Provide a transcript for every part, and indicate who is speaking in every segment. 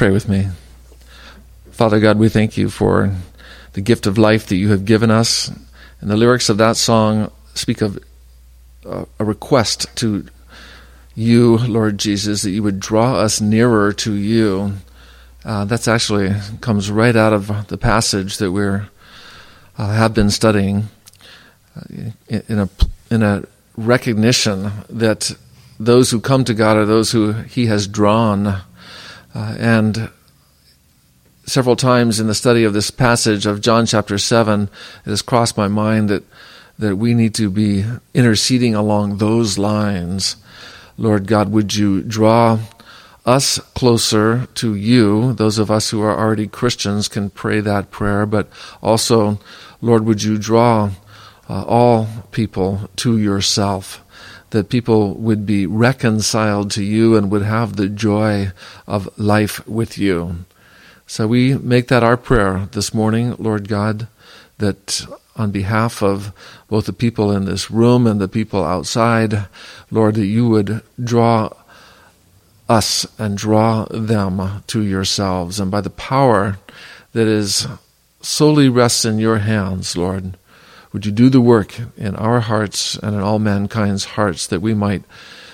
Speaker 1: pray with me. Father God, we thank you for the gift of life that you have given us. And the lyrics of that song speak of a request to you, Lord Jesus, that you would draw us nearer to you. That's actually comes right out of the passage that we're have been studying in a recognition that those who come to God are those who He has drawn. And several times in the study of this passage of John chapter 7, it has crossed my mind that we need to be interceding along those lines. Lord God, would you draw us closer to you? Those of us who are already Christians can pray that prayer, but also, Lord, would you draw all people to yourself, that people would be reconciled to you and would have the joy of life with you. So we make that our prayer this morning, Lord God, that on behalf of both the people in this room and the people outside, Lord, that you would draw us and draw them to yourselves. And by the power that is solely rests in your hands, Lord, would you do the work in our hearts and in all mankind's hearts that we might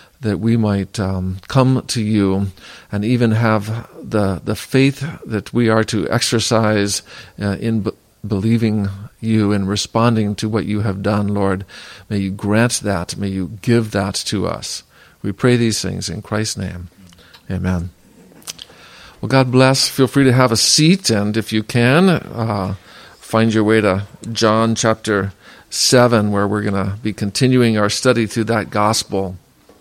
Speaker 1: come to you and even have the faith that we are to exercise in believing you and responding to what you have done, Lord. May you grant that. May you give that to us. We pray these things in Christ's name. Amen. Well, God bless. Feel free to have a seat, and if you can, find your way to John chapter 7, where we're going to be continuing our study through that gospel.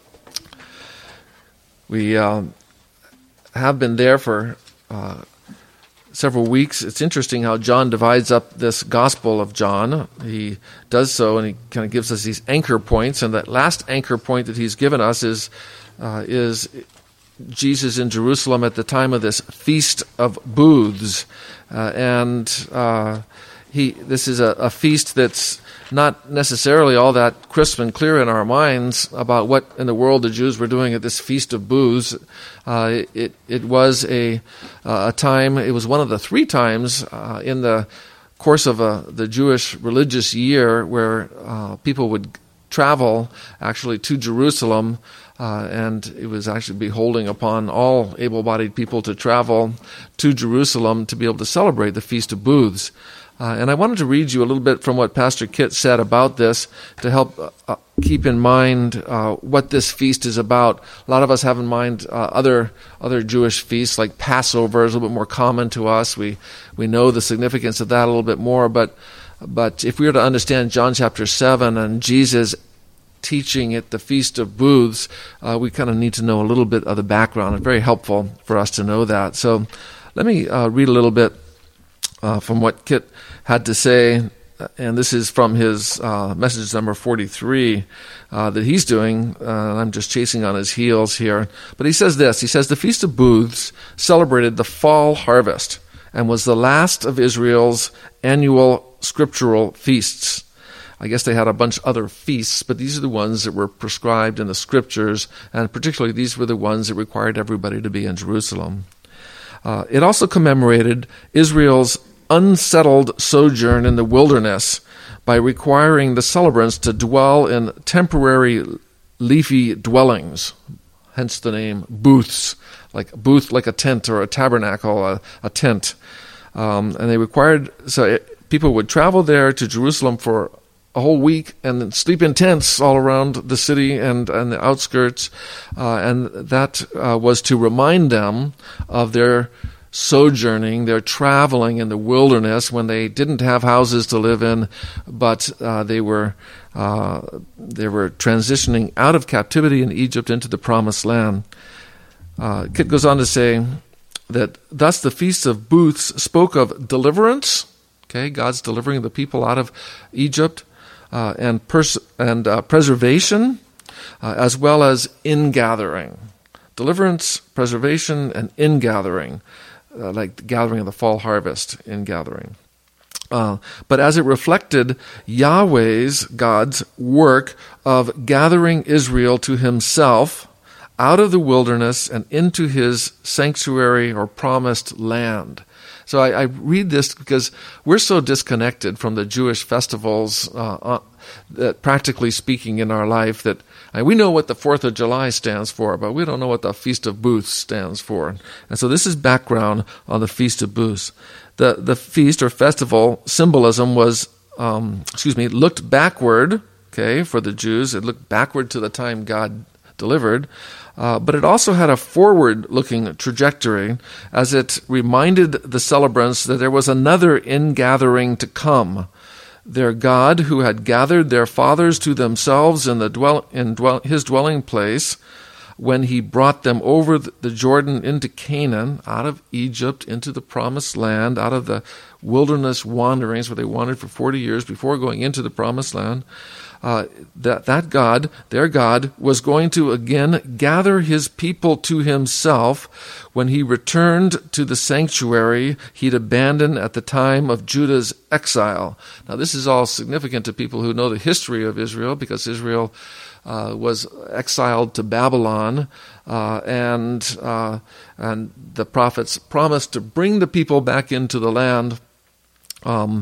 Speaker 1: We have been there for several weeks. It's interesting how John divides up this gospel of John. He does so, and he kind of gives us these anchor points, and that last anchor point that he's given us is Jesus in Jerusalem at the time of this Feast of Booths. This is a feast that's not necessarily all that crisp and clear in our minds about what in the world the Jews were doing at this Feast of Booths. It was a time, it was one of the 3 times in the course of the Jewish religious year where people would travel actually to Jerusalem, and it was actually beholding upon all able-bodied people to travel to Jerusalem to be able to celebrate the Feast of Booths. And I wanted to read you a little bit from what Pastor Kit said about this to help keep in mind what this feast is about. A lot of us have in mind other Jewish feasts like Passover is a little bit more common to us. We know the significance of that a little bit more, but if we were to understand John chapter 7 and Jesus teaching at the Feast of Booths, we kind of need to know a little bit of the background. It's very helpful for us to know that. So let me read a little bit from what Kit had to say, and this is from his message number 43 that he's doing. I'm just chasing on his heels here. But he says this. He says, the Feast of Booths celebrated the fall harvest and was the last of Israel's annual scriptural feasts. I guess they had a bunch of other feasts, but these are the ones that were prescribed in the scriptures, and particularly these were the ones that required everybody to be in Jerusalem. It also commemorated Israel's unsettled sojourn in the wilderness by requiring the celebrants to dwell in temporary leafy dwellings, hence the name booths, like a booth like a tent or a tabernacle, a tent. And they required, people would travel there to Jerusalem for a whole week and then sleep in tents all around the city and the outskirts, and that was to remind them of their sojourning, their traveling in the wilderness when they didn't have houses to live in, but they were transitioning out of captivity in Egypt into the Promised Land. Kit goes on to say that thus the Feast of Booths spoke of deliverance. Okay, God's delivering the people out of Egypt, and preservation, as well as ingathering. Deliverance, preservation, and ingathering, like the gathering of the fall harvest, ingathering. But as it reflected God's work of gathering Israel to himself out of the wilderness and into his sanctuary or promised land. So I read this because we're so disconnected from the Jewish festivals, that practically speaking in our life, that we know what the 4th of July stands for, but we don't know what the Feast of Booths stands for. And so this is background on the Feast of Booths. The feast or festival symbolism was, looked backward, okay, for the Jews. It looked backward to the time God delivered, but it also had a forward-looking trajectory as it reminded the celebrants that there was another ingathering to come. Their God, who had gathered their fathers to themselves in his dwelling place, when he brought them over the Jordan into Canaan, out of Egypt, into the promised land, out of the wilderness wanderings where they wandered for 40 years before going into the promised land, that God, their God, was going to again gather his people to himself when he returned to the sanctuary he'd abandoned at the time of Judah's exile. Now, this is all significant to people who know the history of Israel, because Israel was exiled to Babylon, and the prophets promised to bring the people back into the land. When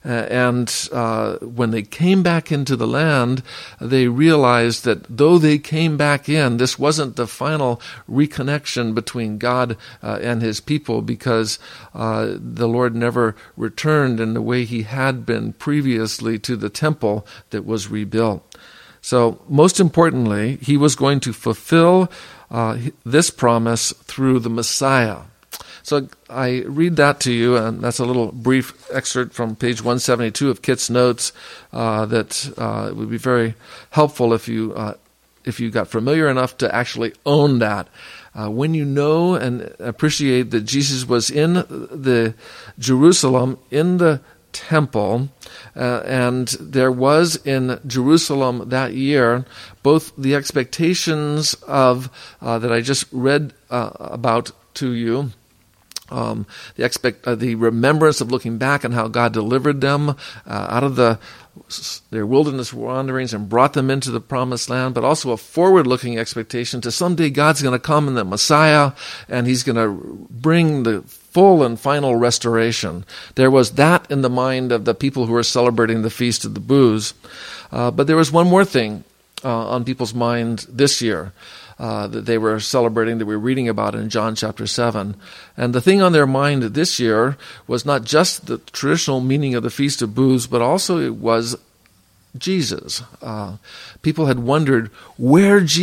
Speaker 1: they came back into the land, they realized that though they came back in, this wasn't the final reconnection between God and his people, because the Lord never returned in the way he had been previously to the temple that was rebuilt. So most importantly, he was going to fulfill this promise through the Messiah. So I read that to you, and that's a little brief excerpt from page 172 of Kit's notes that would be very helpful if you got familiar enough to actually own that. When you know and appreciate that Jesus was in the Jerusalem, in the temple, and there was in Jerusalem that year both the expectations of that I just read about to you, the remembrance of looking back on how God delivered them out of their wilderness wanderings and brought them into the promised land, but also a forward-looking expectation to someday God's going to come in the Messiah, and he's going to bring the full and final restoration. There was that in the mind of the people who were celebrating the Feast of the Booths. But there was one more thing on people's mind this year that they were celebrating, that we were reading about in John chapter 7. And the thing on their mind this year was not just the traditional meaning of the Feast of Booths, but also it was Jesus. People had wondered, where is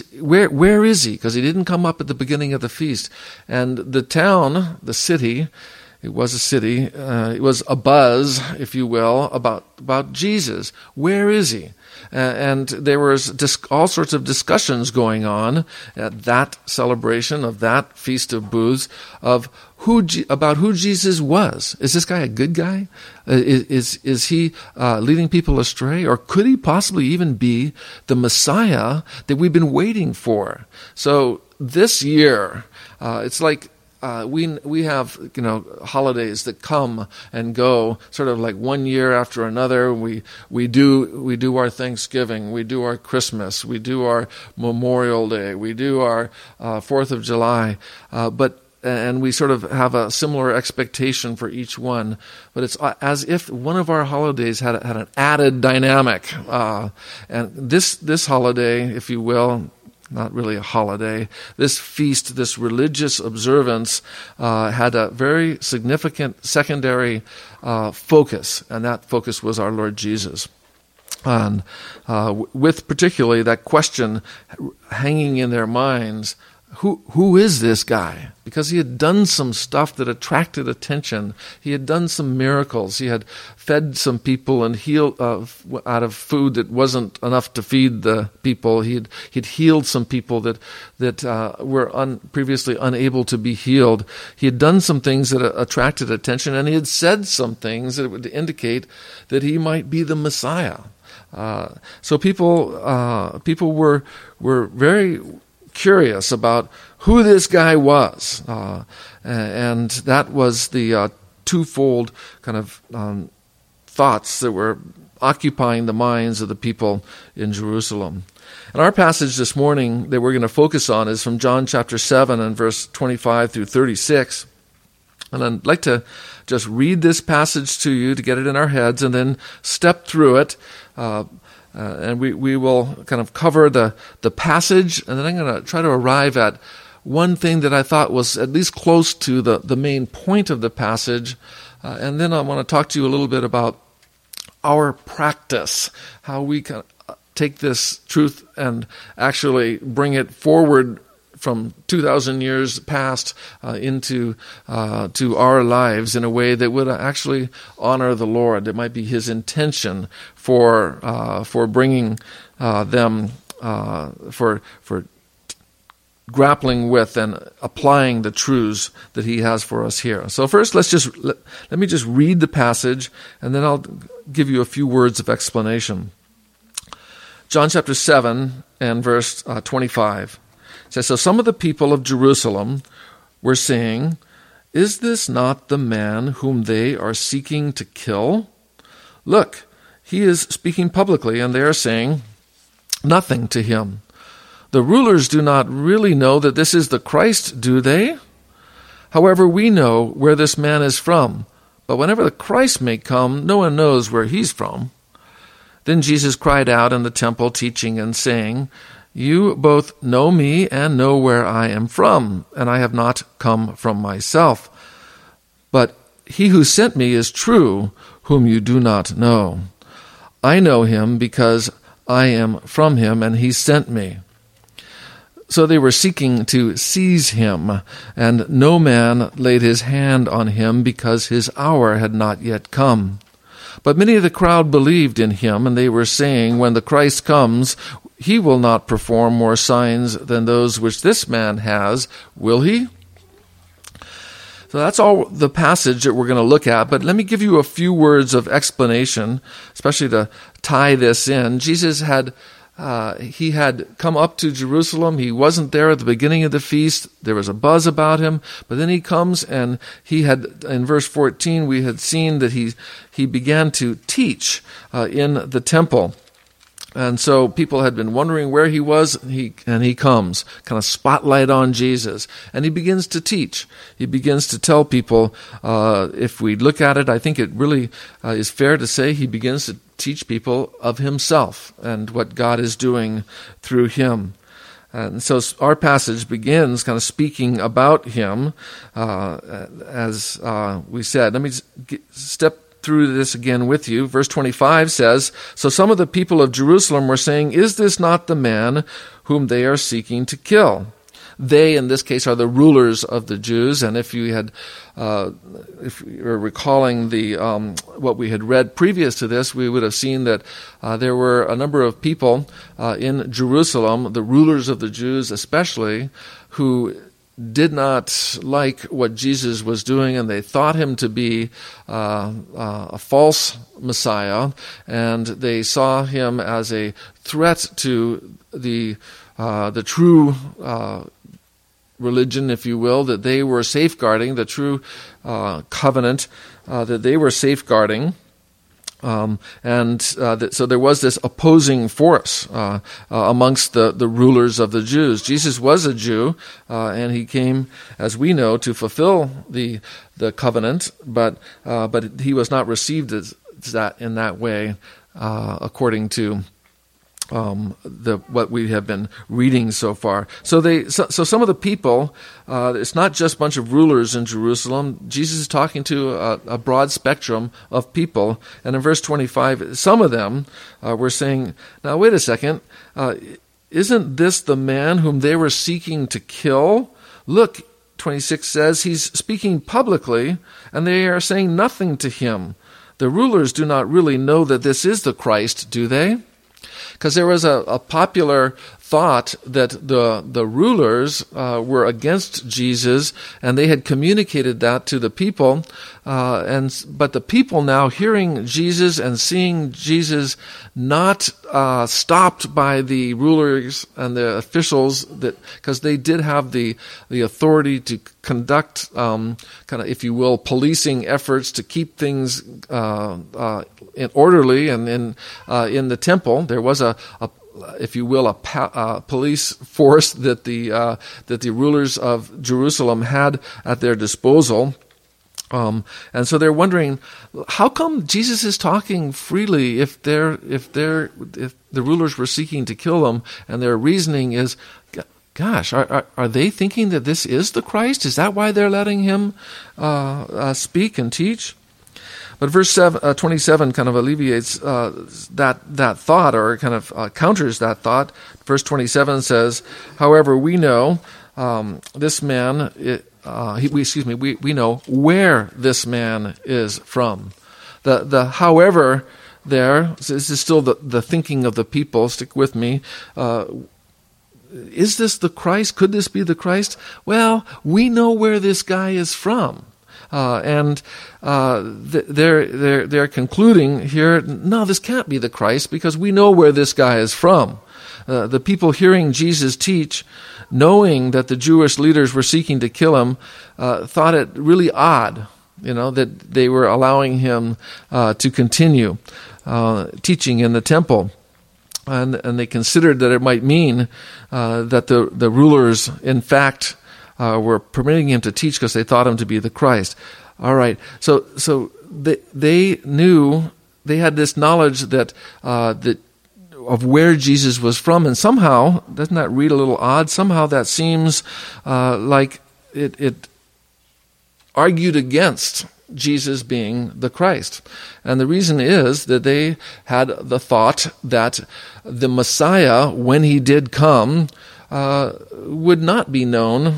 Speaker 1: he? Because he didn't come up at the beginning of the feast. And the town, the city, it was a city, it was a buzz, if you will, about Jesus. Where is he? And there was all sorts of discussions going on at that celebration of that Feast of Booths of about who Jesus was. Is this guy a good guy? Is he leading people astray? Or could he possibly even be the Messiah that we've been waiting for? So this year, it's like we have holidays that come and go, sort of like one year after another. We do our Thanksgiving, we do our Christmas, we do our Memorial Day, we do our 4th of July, and we sort of have a similar expectation for each one. But it's as if one of our holidays had an added dynamic, and this holiday, if you will. Not really a holiday. This feast, this religious observance, had a very significant secondary focus, and that focus was our Lord Jesus. And with particularly that question hanging in their minds, who is this guy? Because he had done some stuff that attracted attention. He had done some miracles. He had fed some people and healed out of food that wasn't enough to feed the people. He'd healed some people that were previously unable to be healed. He had done some things that attracted attention, and he had said some things that would indicate that he might be the Messiah. So people were very curious about who this guy was, and that was the twofold kind of thoughts that were occupying the minds of the people in Jerusalem. And our passage this morning that we're going to focus on is from John chapter 7 and verse 25 through 36. And I'd like to just read this passage to you to get it in our heads and then step through it. And we will kind of cover the passage, and then I'm going to try to arrive at one thing that I thought was at least close to the main point of the passage. And then I want to talk to you a little bit about our practice, how we can take this truth and actually bring it forward from 2,000 years past into to our lives in a way that would actually honor the Lord. It might be His intention for bringing them for grappling with and applying the truths that He has for us here. So first, let me just read the passage, and then I'll give you a few words of explanation. John chapter 7 and verse 25 says, "So some of the people of Jerusalem were saying, 'Is this not the man whom they are seeking to kill? Look, he is speaking publicly, and they are saying nothing to him. The rulers do not really know that this is the Christ, do they? However, we know where this man is from, but whenever the Christ may come, no one knows where he's from.' Then Jesus cried out in the temple, teaching and saying, 'You both know me and know where I am from, and I have not come from myself. But he who sent me is true, whom you do not know. I know him because I am from him, and he sent me.' So they were seeking to seize him, and no man laid his hand on him because his hour had not yet come. But many of the crowd believed in him, and they were saying, 'When the Christ comes, he will not perform more signs than those which this man has, will he?'" So that's all the passage that we're going to look at, but let me give you a few words of explanation, especially to tie this in. Jesus had come up to Jerusalem. He wasn't there at the beginning of the feast. There was a buzz about him, but then he comes, and he had, in verse 14, we had seen that he began to teach in the temple. And so people had been wondering where he was, and he comes, kind of spotlight on Jesus, and he begins to teach. He begins to tell people, if we look at it, I think it really is fair to say he begins to teach people of himself and what God is doing through him. And so our passage begins kind of speaking about him, as we said. Let me step through this again with you. Verse 25 says, "So some of the people of Jerusalem were saying, 'Is this not the man whom they are seeking to kill?'" They, in this case, are the rulers of the Jews. And if you're recalling what we had read previous to this, we would have seen that there were a number of people in Jerusalem, the rulers of the Jews especially, who did not like what Jesus was doing, and they thought him to be a false Messiah, and they saw him as a threat to the true religion, if you will, that they were safeguarding, the true covenant that they were safeguarding. So there was this opposing force amongst the rulers of the Jews. Jesus was a Jew, and he came, as we know, to fulfill the covenant, but he was not received as that in that way, according to what we have been reading so far. So some of the people, it's not just a bunch of rulers in Jerusalem. Jesus is talking to a broad spectrum of people. And in verse 25, some of them were saying, "Now wait a second, isn't this the man whom they were seeking to kill? Look," 26 says, "he's speaking publicly, and they are saying nothing to him. The rulers do not really know that this is the Christ, do they?" Because there was a popular thought that the rulers were against Jesus, and they had communicated that to the people. But the people now hearing Jesus and seeing Jesus not stopped by the rulers and the officials, because they did have the authority to conduct kind of, if you will, policing efforts to keep things orderly, and in the temple there was if you will, a police force that the rulers of Jerusalem had at their disposal. And so they're wondering, how come Jesus is talking freely if the rulers were seeking to kill him, and their reasoning is, gosh, are they thinking that this is the Christ? Is that why they're letting him speak and teach? But verse 27 kind of alleviates that thought, or kind of counters that thought. Verse 27 says, however, we know this man, we know where this man is from. The however there, this is still the thinking of the people, stick with me. Is this the Christ? Could this be the Christ? Well, we know where this guy is from. And they're concluding here, no, this can't be the Christ, because we know where this guy is from. The people hearing Jesus teach, knowing that the Jewish leaders were seeking to kill him, thought it really odd, that they were allowing him to continue teaching in the temple. And they considered that it might mean that the rulers, in fact, were permitting him to teach because they thought him to be the Christ. All right, so they knew, they had this knowledge that of where Jesus was from, and somehow, doesn't that read a little odd? Somehow that seems like it argued against Jesus being the Christ. And the reason is that they had the thought that the Messiah, when he did come, would not be known.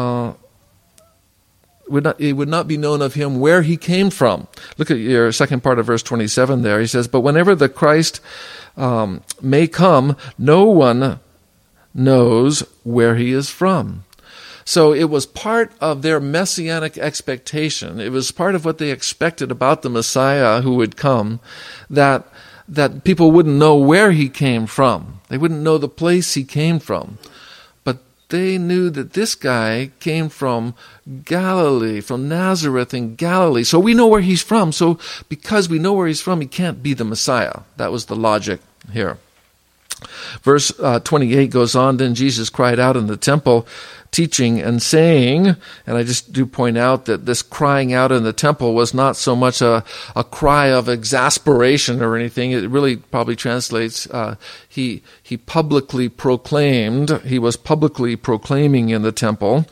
Speaker 1: It would not be known of him where he came from. Look at your second part of verse 27 there. He says, but whenever the Christ may come, no one knows where he is from. So it was part of their messianic expectation. It was part of what they expected about the Messiah who would come, that people wouldn't know where he came from. They wouldn't know the place he came from. But they knew that this guy came from Galilee, from Nazareth in Galilee. So we know where he's from. So because we know where he's from, he can't be the Messiah. That was the logic here. Verse 28 goes on, then Jesus cried out in the temple, teaching and saying, and I just do point out that this crying out in the temple was not so much a cry of exasperation or anything. It really probably translates, he publicly proclaimed, he was publicly proclaiming in the temple,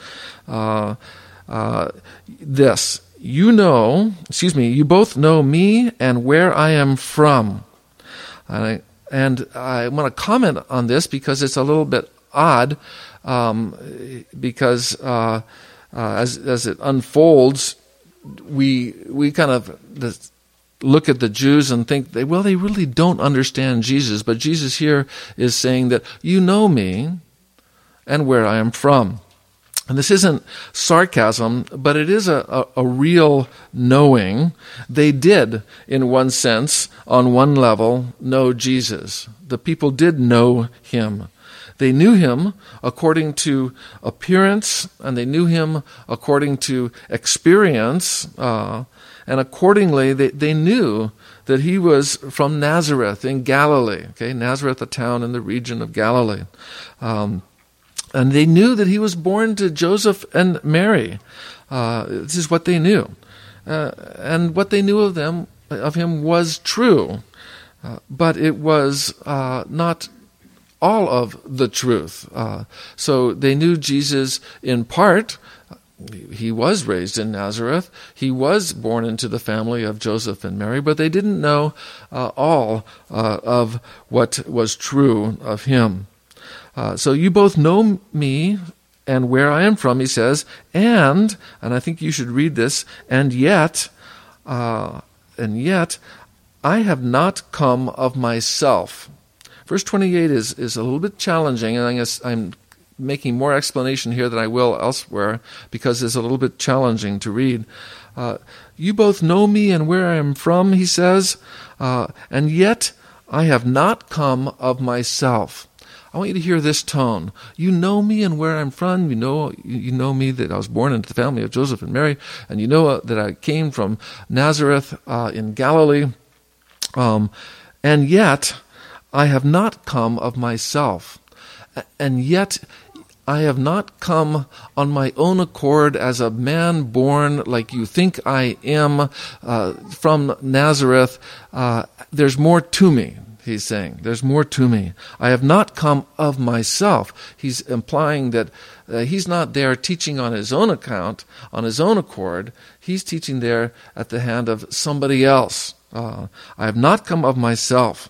Speaker 1: this, you both know me and where I am from. And I want to comment on this because it's a little bit odd, because as it unfolds, we kind of look at the Jews and think, they really don't understand Jesus. But Jesus here is saying that you know me and where I am from. And this isn't sarcasm, but it is a real knowing. They did, in one sense, on one level, know Jesus. The people did know him. They knew him according to appearance, and they knew him according to experience, and accordingly they knew that he was from Nazareth in Galilee. Okay, Nazareth, a town in the region of Galilee. And they knew that he was born to Joseph and Mary. This is what they knew. And what they knew of him was true. But it was not all of the truth. So they knew Jesus in part. He was raised in Nazareth. He was born into the family of Joseph and Mary, but they didn't know all of what was true of him. So you both know me and where I am from, he says, and I think you should read this, and yet I have not come of myself. Verse 28 is a little bit challenging, and I guess I'm making more explanation here than I will elsewhere because it's a little bit challenging to read. You both know me and where I am from, he says, and yet I have not come of myself. I want you to hear this tone. You know me and where I'm from. You know me that I was born into the family of Joseph and Mary, and you know that I came from Nazareth in Galilee. And yet I have not come of myself, and yet I have not come on my own accord as a man born like you think I am from Nazareth. There's more to me, he's saying. There's more to me. I have not come of myself. He's implying that he's not there teaching on his own account, on his own accord. He's teaching there at the hand of somebody else. I have not come of myself.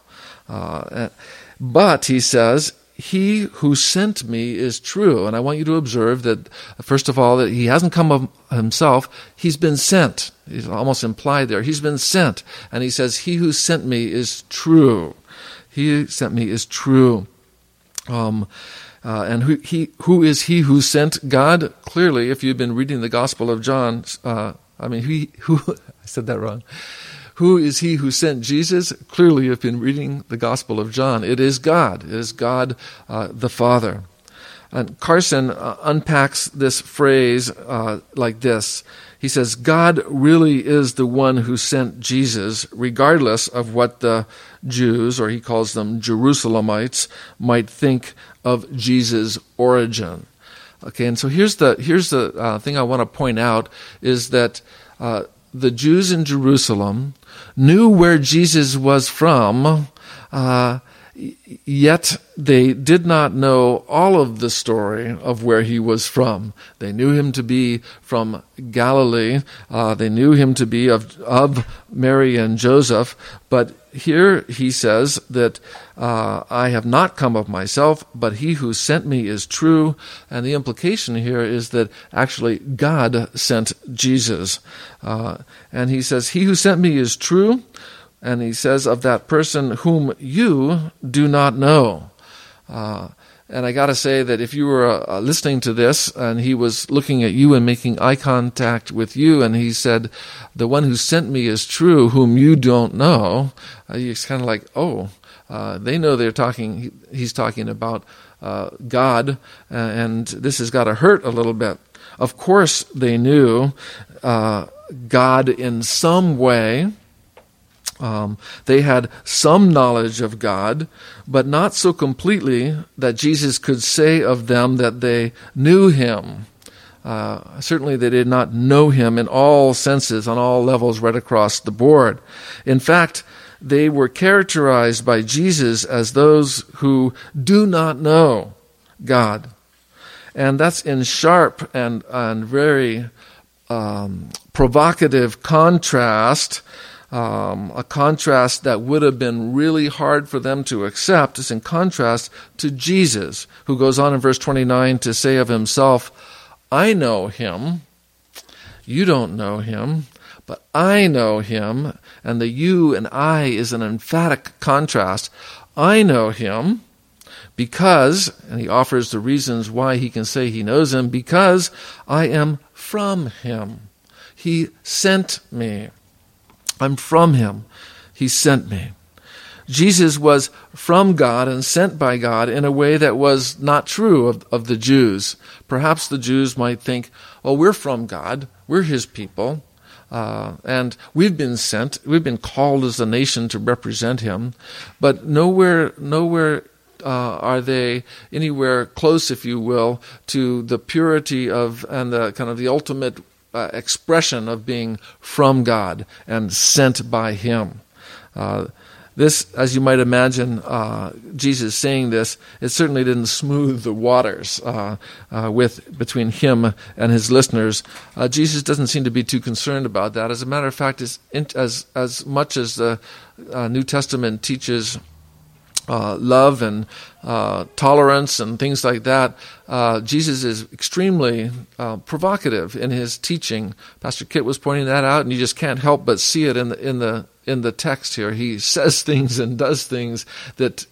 Speaker 1: But, he says, he who sent me is true. And I want you to observe that, first of all, that he hasn't come of himself. He's been sent. He's almost implied there. He's been sent. And he says, he who sent me is true. He who sent me is true. And who is he who sent God? Clearly, if you've been reading the Gospel of John, I said that wrong. Who is he who sent Jesus? Clearly, if you've been reading the Gospel of John, it is God. It is God the Father. And Carson unpacks this phrase like this. He says, God really is the one who sent Jesus, regardless of what the Jews, or he calls them Jerusalemites, might think of Jesus' origin. Okay, and so here's the thing I want to point out is that the Jews in Jerusalem knew where Jesus was from, yet they did not know all of the story of where he was from. They knew him to be from Galilee. They knew him to be of Mary and Joseph. But here he says that I have not come of myself, but he who sent me is true. And the implication here is that actually God sent Jesus. And he says, he who sent me is true. And he says of that person whom you do not know. And I got to say that if you were listening to this and he was looking at you and making eye contact with you and he said, the one who sent me is true, whom you don't know, it's kind of like, they know he's talking about God, and this has got to hurt a little bit. Of course they knew God in some way. They had some knowledge of God, but not so completely that Jesus could say of them that they knew him. Certainly they did not know him in all senses, on all levels, right across the board. In fact, they were characterized by Jesus as those who do not know God. And that's in sharp and very provocative contrast. A contrast that would have been really hard for them to accept is in contrast to Jesus, who goes on in verse 29 to say of himself, I know him, you don't know him, but I know him, and the you and I is an emphatic contrast. I know him because, and he offers the reasons why he can say he knows him, because I am from him. He sent me. I'm from him. He sent me. Jesus was from God and sent by God in a way that was not true of the Jews. Perhaps the Jews might think, well, we're from God. We're his people. And we've been sent. We've been called as a nation to represent him. But nowhere are they anywhere close, if you will, to the purity of and the kind of the ultimate expression of being from God and sent by him. This, as you might imagine, Jesus saying this, it certainly didn't smooth the waters between him and his listeners. Jesus doesn't seem to be too concerned about that. As a matter of fact, as much as the New Testament teaches love and tolerance and things like that, Jesus is extremely provocative in his teaching. Pastor Kit was pointing that out, and you just can't help but see it in the text here. He says things and does things that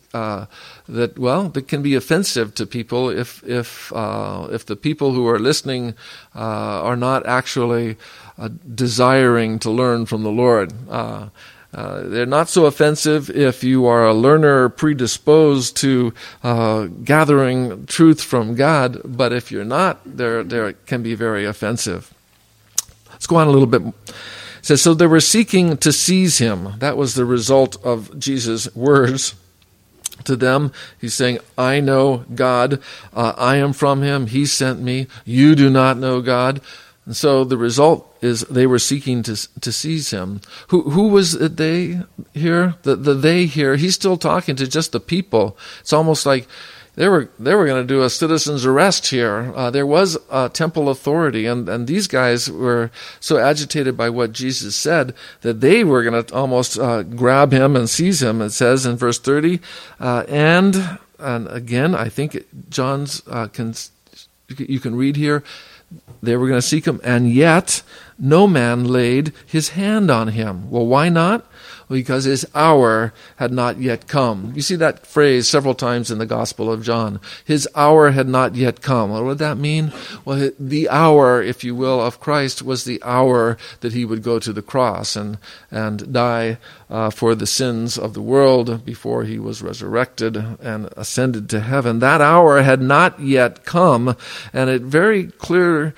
Speaker 1: can be offensive to people if the people who are listening are not actually desiring to learn from the Lord. They're not so offensive if you are a learner predisposed to gathering truth from God, but if you're not, they can be very offensive. Let's go on a little bit. It says, so they were seeking to seize him. That was the result of Jesus' words. To them, he's saying, I know God. I am from him. He sent me. You do not know God. And so the result is they were seeking to seize him. Who was it they here? The they here, he's still talking to just the people. It's almost like they were going to do a citizen's arrest here. There was a temple authority, and these guys were so agitated by what Jesus said that they were going to almost grab him and seize him. It says in verse 30, and again, I think John's you can read here. They were going to seek him, and yet no man laid his hand on him. Well, why not? Because his hour had not yet come. You see that phrase several times in the Gospel of John. His hour had not yet come. What would that mean? Well, the hour, if you will, of Christ was the hour that he would go to the cross and die for the sins of the world before he was resurrected and ascended to heaven. That hour had not yet come, and it very clear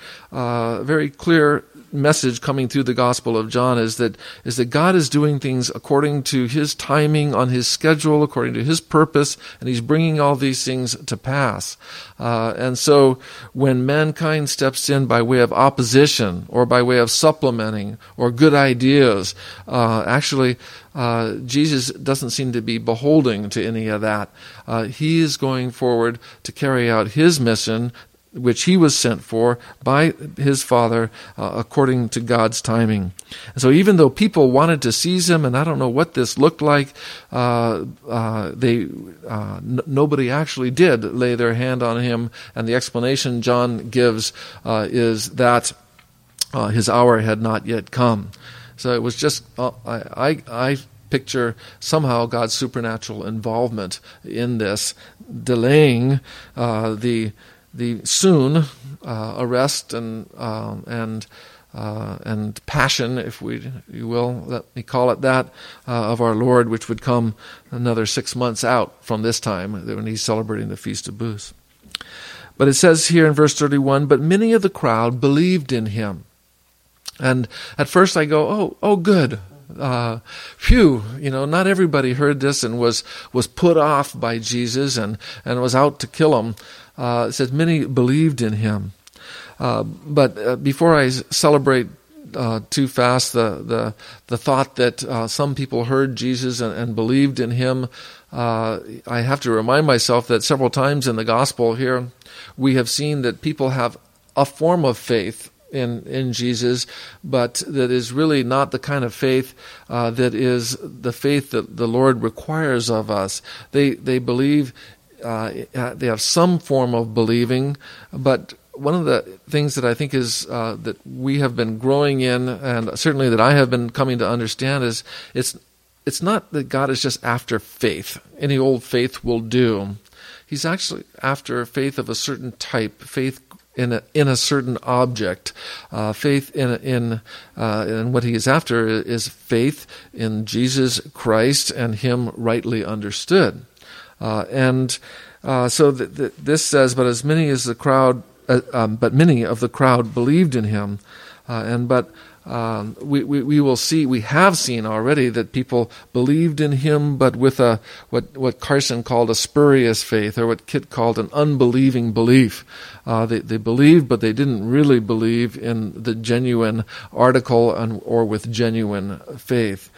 Speaker 1: message coming through the Gospel of John is that God is doing things according to his timing, on his schedule, according to his purpose, and he's bringing all these things to pass. And so when mankind steps in by way of opposition or by way of supplementing or good ideas, Jesus doesn't seem to be beholding to any of that. He is going forward to carry out his mission, which he was sent for by his Father according to God's timing. And so even though people wanted to seize him, and I don't know what this looked like, nobody actually did lay their hand on him, and the explanation John gives is that his hour had not yet come. So it was just, I picture somehow God's supernatural involvement in this, delaying the soon arrest and passion, if you will, let me call it that, of our Lord, which would come another 6 months out from this time when he's celebrating the Feast of Booths. But it says here in verse 31, but many of the crowd believed in him. And at first I go, oh, good. Phew, not everybody heard this and was put off by Jesus and was out to kill him. It says many believed in him. But before I celebrate too fast the thought that some people heard Jesus and believed in him, I have to remind myself that several times in the gospel here we have seen that people have a form of faith in Jesus, but that is really not the kind of faith that is the faith that the Lord requires of us. They believe, they have some form of believing, but one of the things that I think is that we have been growing in, and certainly that I have been coming to understand, is it's not that God is just after faith. Any old faith will do. He's actually after faith of a certain type, faith in a certain object. Faith in what he is after is faith in Jesus Christ and him rightly understood. So this says, but many of the crowd believed in him, we will see, we have seen already that people believed in him, but with what Carson called a spurious faith, or what Kit called an unbelieving belief. They believed, but they didn't really believe in the genuine article or with genuine faith.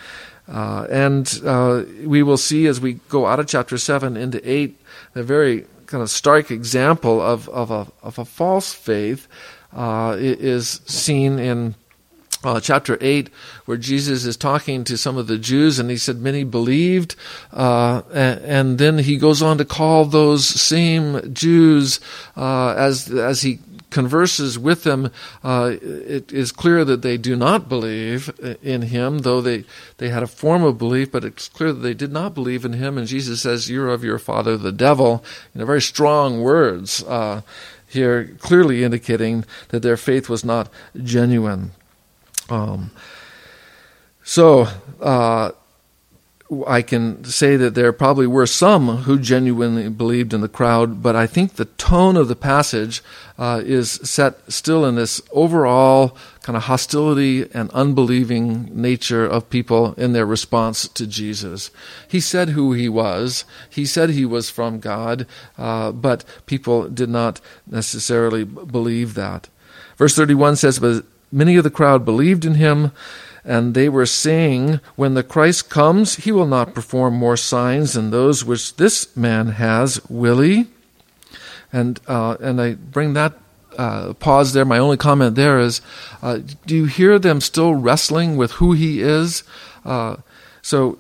Speaker 1: We will see as we go out of chapter 7 into 8, the very kind of stark example of a false faith is seen in chapter 8, where Jesus is talking to some of the Jews, and he said many believed, and then he goes on to call those same Jews, as he converses with them, it is clear that they do not believe in him, though they had a form of belief, but it's clear that they did not believe in him, and Jesus says, "You're of your father the devil," very strong words here, clearly indicating that their faith was not genuine. I can say that there probably were some who genuinely believed in the crowd, but I think the tone of the passage is set still in this overall kind of hostility and unbelieving nature of people in their response to Jesus. He said who he was. He said he was from God, but people did not necessarily believe that. Verse 31 says, "But many of the crowd believed in him, and they were saying, 'When the Christ comes, he will not perform more signs than those which this man has, will he?'" And I bring that pause there. My only comment there is, do you hear them still wrestling with who he is? So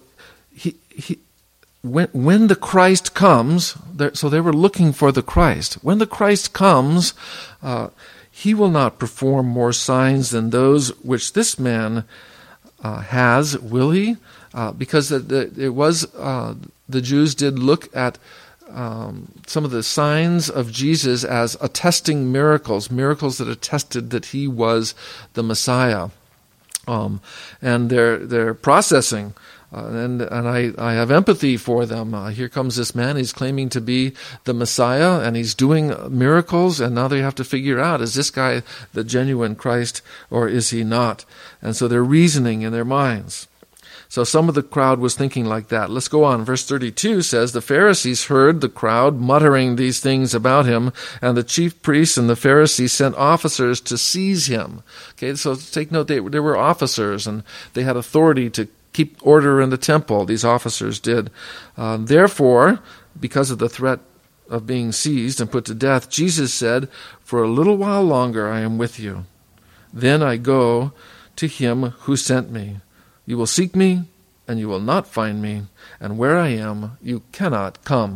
Speaker 1: when the Christ comes, so they were looking for the Christ. When the Christ comes, he will not perform more signs than those which this man has, will he? Because it was the Jews did look at some of the signs of Jesus as attesting miracles that attested that he was the Messiah, and they're processing. And I have empathy for them. Here comes this man. He's claiming to be the Messiah, and he's doing miracles. And now they have to figure out, is this guy the genuine Christ, or is he not? And so they're reasoning in their minds. So some of the crowd was thinking like that. Let's go on. Verse 32 says, "The Pharisees heard the crowd muttering these things about him, and the chief priests and the Pharisees sent officers to seize him." Okay, so take note, there were officers, and they had authority to keep order in the temple. These officers did. Therefore, because of the threat of being seized and put to death, Jesus said, "For a little while longer I am with you. Then I go to him who sent me. You will seek me, and you will not find me, and where I am, you cannot come."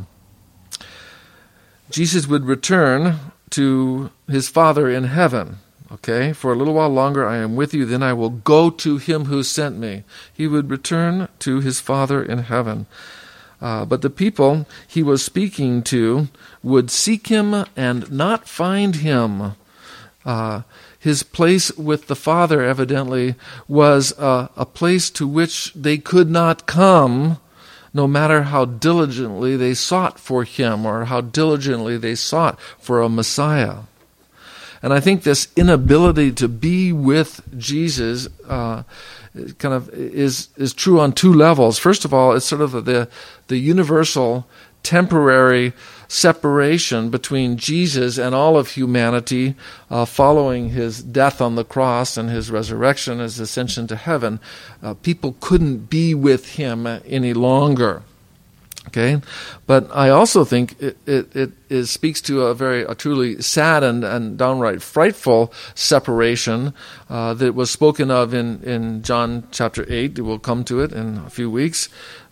Speaker 1: Jesus would return to his Father in heaven. Okay, "For a little while longer I am with you, then I will go to him who sent me." He would return to his Father in heaven. But the people he was speaking to would seek him and not find him. His place with the Father, evidently, was a place to which they could not come, no matter how diligently they sought for him or how diligently they sought for a Messiah. And I think this inability to be with Jesus kind of is true on two levels. First of all, it's sort of the universal, temporary separation between Jesus and all of humanity following his death on the cross and his resurrection, his ascension to heaven. People couldn't be with him any longer. Okay, but I also think it speaks to a truly sad and downright frightful separation that was spoken of in John chapter 8. We'll come to it in a few weeks,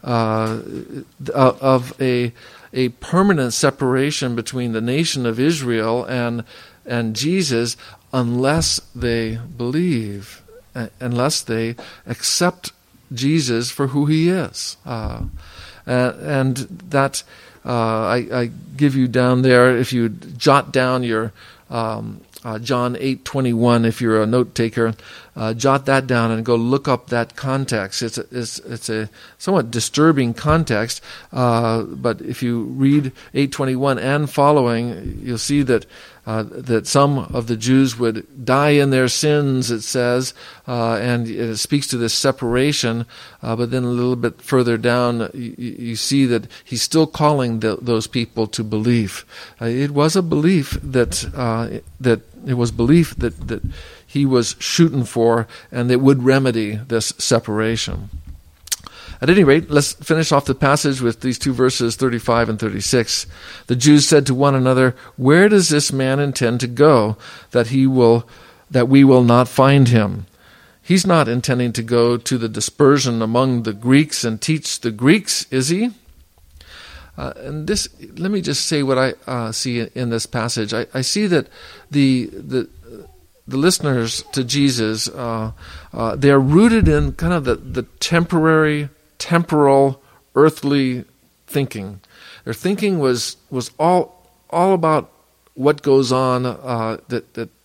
Speaker 1: of a permanent separation between the nation of Israel and Jesus, unless they believe, unless they accept Jesus for who he is. And that I give you down there, if you jot down your John 8:21, if you're a note taker, jot that down and go look up that context. It's a somewhat disturbing context, but if you read 8:21 and following, you'll see that some of the Jews would die in their sins, it says, and it speaks to this separation. But then a little bit further down, you see that he's still calling those people to belief. It was a belief that he was shooting for, and that would remedy this separation. At any rate, let's finish off the passage with these two verses, 35 and 36. "The Jews said to one another, 'Where does this man intend to go, that we will not find him? He's not intending to go to the dispersion among the Greeks and teach the Greeks, is he?'" And this, let me just say what I see in this passage. I see that the listeners to Jesus, they're rooted in kind of the temporal, earthly thinking. Their thinking was all about what goes on, that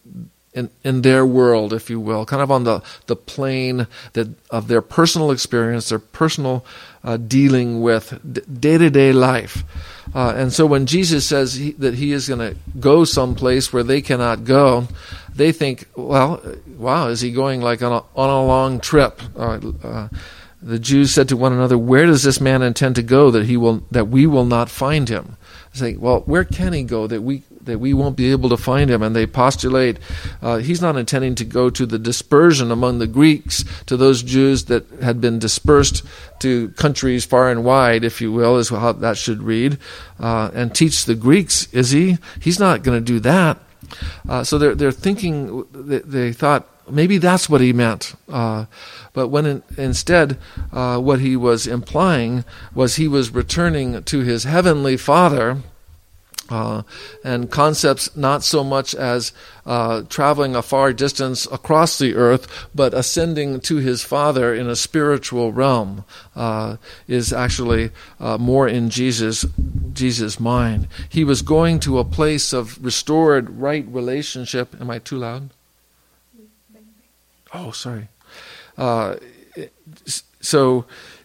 Speaker 1: in their world, if you will, kind of on the plane of their personal experience, their personal dealing with day-to-day life. And so when Jesus says that he is going to go someplace where they cannot go, they think, well, wow, is he going like on a long trip? The Jews said to one another, where does this man intend to go that we will not find him? Say, well, where can he go that we won't be able to find him? And they postulate he's not intending to go to the dispersion among the Greeks, to those Jews that had been dispersed to countries far and wide, if you will, is how that should read, and teach the Greeks, is he? He's not going to do that. So they're thinking, they thought, maybe that's what he meant. But when instead what he was implying was he was returning to his heavenly Father, and concepts not so much as traveling a far distance across the earth, but ascending to his Father in a spiritual realm is actually more in Jesus' mind. He was going to a place of restored right relationship. Am I too loud? Oh, sorry. So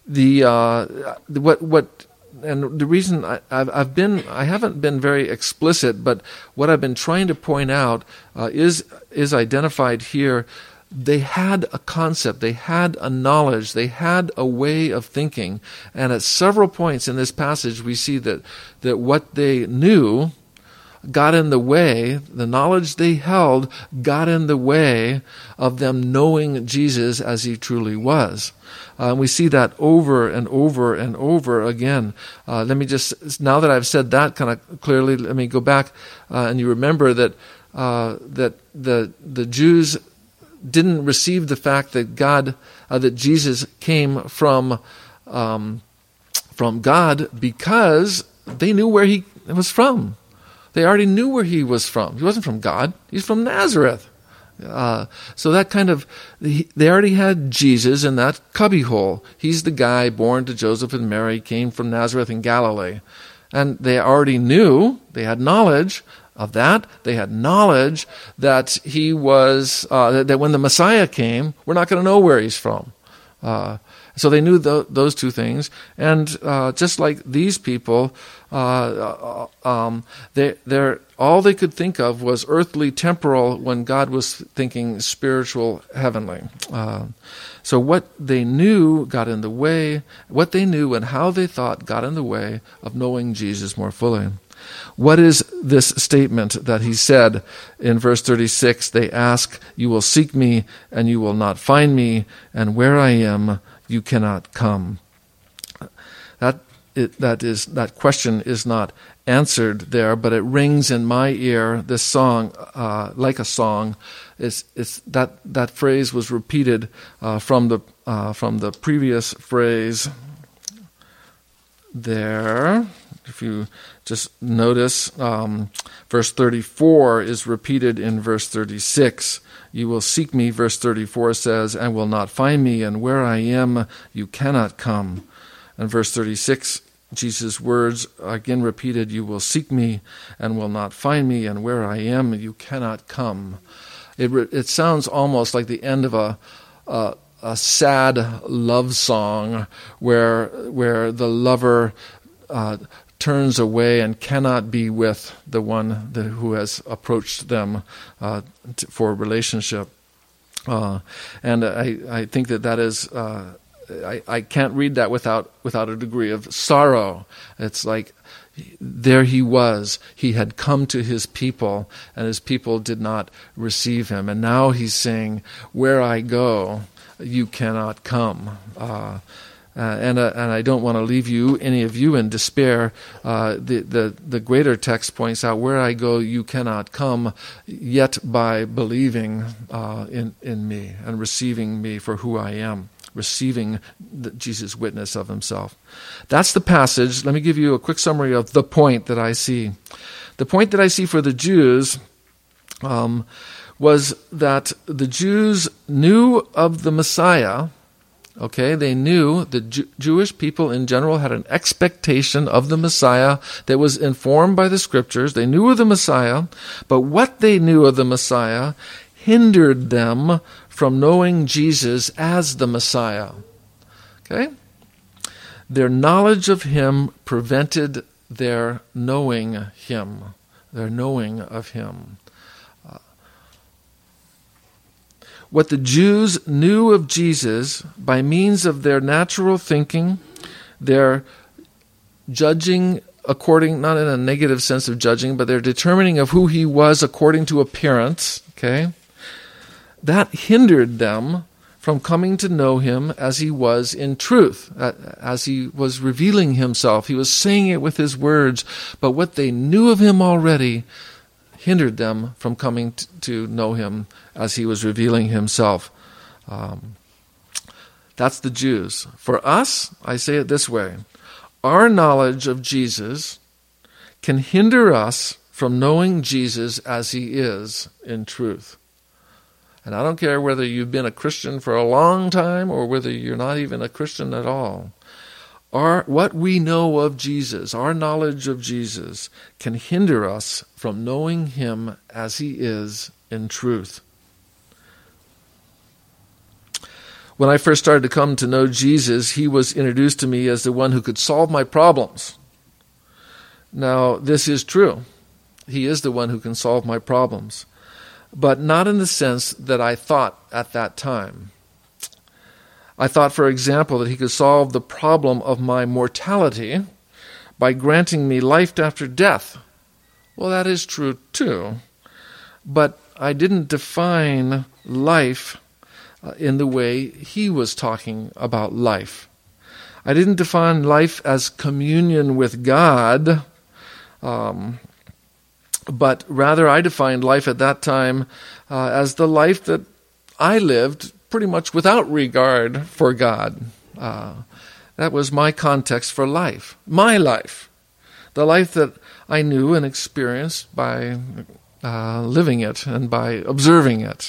Speaker 1: what and the reason I haven't been very explicit, but what I've been trying to point out is identified here. They had a concept, they had a knowledge, they had a way of thinking, and at several points in this passage we see that what they knew got in the way, the knowledge they held got in the way of them knowing Jesus as he truly was. We see that over and over and over again. Let me just, now that I've said that kind of clearly, let me go back and you remember that the Jews didn't receive the fact that that Jesus came from God because they knew where he was from. They already knew where he was from. He wasn't from God. He's from Nazareth. So that kind of, they already had Jesus in that cubbyhole. He's the guy born to Joseph and Mary, came from Nazareth in Galilee. And they already knew, they had knowledge of that. They had knowledge that he was, that when the Messiah came, we're not going to know where he's from. So they knew those two things, and just like these people, all they could think of was earthly, temporal, when God was thinking spiritual, heavenly. So what they knew got in the way. What they knew and how they thought got in the way of knowing Jesus more fully. What is this statement that he said in verse 36? They ask, "You will seek me, and you will not find me, and where I am, you cannot come." That question is not answered there, but it rings in my ear. This song, like a song, it's that phrase was repeated from the previous phrase there. If you just notice, verse 34 is repeated in verse 36. You will seek me, verse 34 says, and will not find me, and where I am, you cannot come. And verse 36, Jesus' words again repeated, you will seek me and will not find me, and where I am, you cannot come. It sounds almost like the end of a sad love song where the lover turns away and cannot be with the one who has approached them for a relationship. And I think that is, I can't read that without a degree of sorrow. It's like there he was. He had come to his people, and his people did not receive him. And now he's saying, where I go, you cannot come. And I don't want to leave any of you in despair. The greater text points out, where I go, you cannot come, yet by believing in me and receiving me for who I am, receiving Jesus' witness of himself. That's the passage. Let me give you a quick summary of the point that I see. The point that I see for the Jews was that the Jews knew of the Messiah. Okay, they knew the Jewish people in general had an expectation of the Messiah that was informed by the Scriptures. They knew of the Messiah, but what they knew of the Messiah hindered them from knowing Jesus as the Messiah. Okay? Their knowledge of him prevented their knowing him. Their knowing of him. What the Jews knew of Jesus by means of their natural thinking, their judging according, not in a negative sense of judging, but their determining of who he was according to appearance, okay? That hindered them from coming to know him as he was in truth, as he was revealing himself. He was saying it with his words, but what they knew of him already hindered them from coming to know him as he was revealing himself. That's the Jews. For us, I say it this way. Our knowledge of Jesus can hinder us from knowing Jesus as he is in truth. And I don't care whether you've been a Christian for a long time or whether you're not even a Christian at all. What we know of Jesus, our knowledge of Jesus, can hinder us from knowing him as he is in truth. When I first started to come to know Jesus, he was introduced to me as the one who could solve my problems. Now, this is true. He is the one who can solve my problems, but not in the sense that I thought at that time. I thought, for example, that he could solve the problem of my mortality by granting me life after death. Well, that is true too, but I didn't define life in the way he was talking about life. I didn't define life as communion with God, but rather I defined life at that time as the life that I lived pretty much without regard for God. That was my context for life, my life, the life that I knew and experienced by living it and by observing it.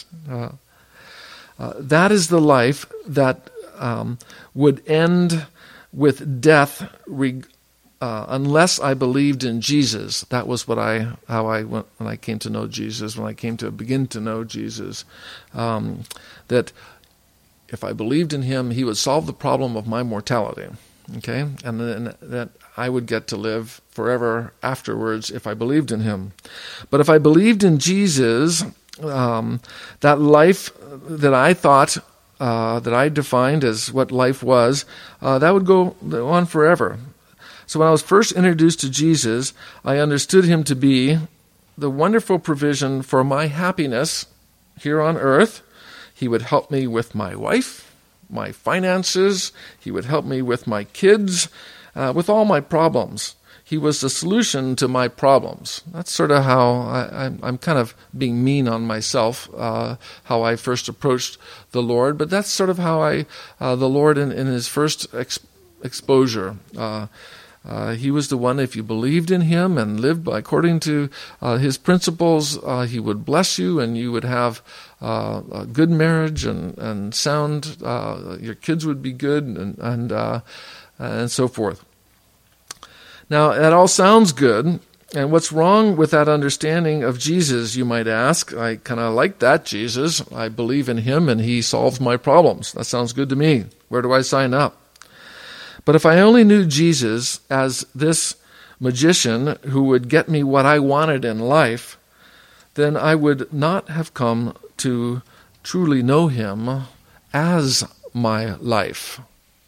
Speaker 1: That is the life that would end with death unless I believed in Jesus. That was how I went when I came to know Jesus, when I came to begin to know Jesus. That if I believed in him, he would solve the problem of my mortality. Okay? And then that I would get to live forever afterwards if I believed in him. But if I believed in Jesus, that life that I thought, that I defined as what life was, that would go on forever. So when I was first introduced to Jesus, I understood him to be the wonderful provision for my happiness here on earth. He would help me with my wife, my finances. He would help me with my kids, with all my problems. He was the solution to my problems. That's sort of how I'm kind of being mean on myself, how I first approached the Lord. But that's sort of how the Lord in his first exposure. He was the one, if you believed in him and lived according to his principles, he would bless you and you would have a good marriage and sound, your kids would be good and so forth. Now, that all sounds good, and what's wrong with that understanding of Jesus, you might ask? I kind of like that, Jesus. I believe in him and he solves my problems. That sounds good to me. Where do I sign up? But if I only knew Jesus as this magician who would get me what I wanted in life, then I would not have come to truly know him as my life.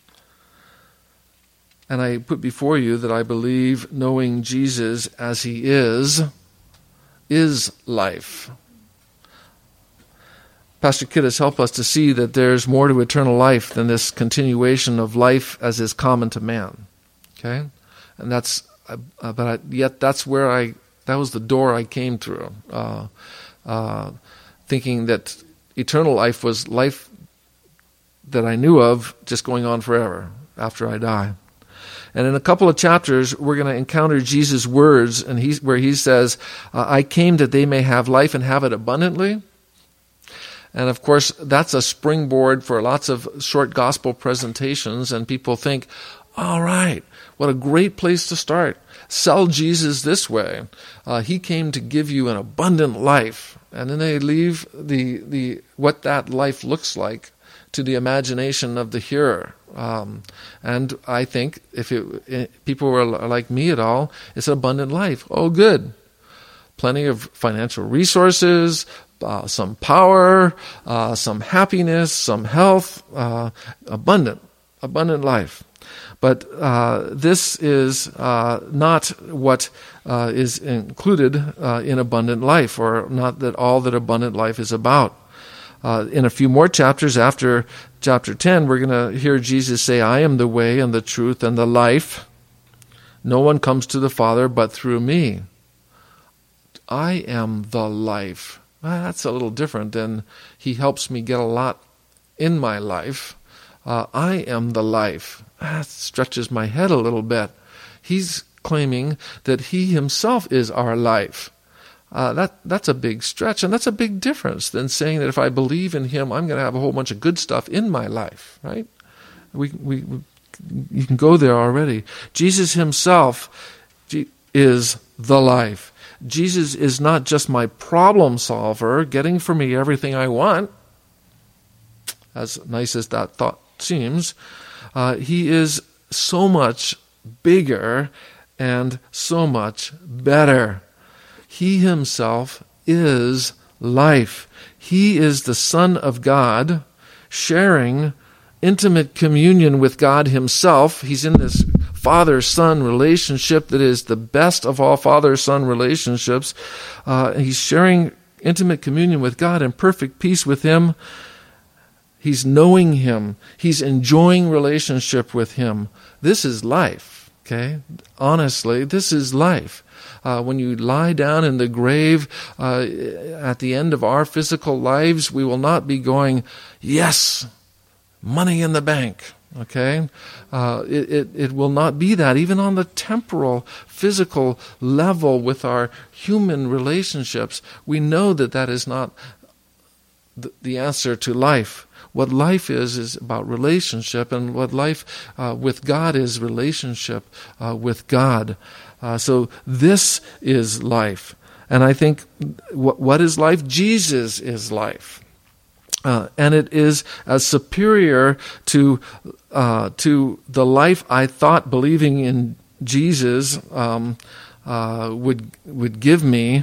Speaker 1: And I put before you that I believe knowing Jesus as he is life. Pastor Kidd has helped us to see that there's more to eternal life than this continuation of life as is common to man. Okay? And that's, yet that's where that was the door I came through, thinking that eternal life was life that I knew of just going on forever after I die. And in a couple of chapters, we're going to encounter Jesus' words, and where he says, I came that they may have life and have it abundantly. And of course, that's a springboard for lots of short gospel presentations, and people think, all right, what a great place to start. Sell Jesus this way. He came to give you an abundant life. And then they leave the what that life looks like to the imagination of the hearer. And I think if people were like me at all, it's an abundant life. Oh, good. Plenty of financial resources, some power, some happiness, some health, abundant life. But this is not what is included in abundant life, or not that all that abundant life is about. In a few more chapters after chapter 10, we're going to hear Jesus say, I am the way and the truth and the life. No one comes to the Father but through me. I am the life. Well, that's a little different than he helps me get a lot in my life. I am the life. That stretches my head a little bit. He's claiming that he himself is our life. That's a big stretch, and that's a big difference than saying that if I believe in him, I'm going to have a whole bunch of good stuff in my life, right? You can go there already. Jesus himself is the life. Jesus is not just my problem solver, getting for me everything I want, as nice as that thought seems. He is so much bigger and so much better. He himself is life. He is the Son of God, sharing intimate communion with God himself. He's in this father-son relationship that is the best of all father-son relationships. He's sharing intimate communion with God and perfect peace with him. He's knowing him. He's enjoying relationship with him. This is life, okay? Honestly, this is life. When you lie down in the grave at the end of our physical lives, we will not be going, yes, money in the bank, okay? It will not be that. Even on the temporal, physical level with our human relationships, we know that that is not the answer to life. What life is about relationship, and what life with God is relationship with God. So this is life. And I think, what is life? Jesus is life. And it is as superior to the life I thought believing in Jesus would give me,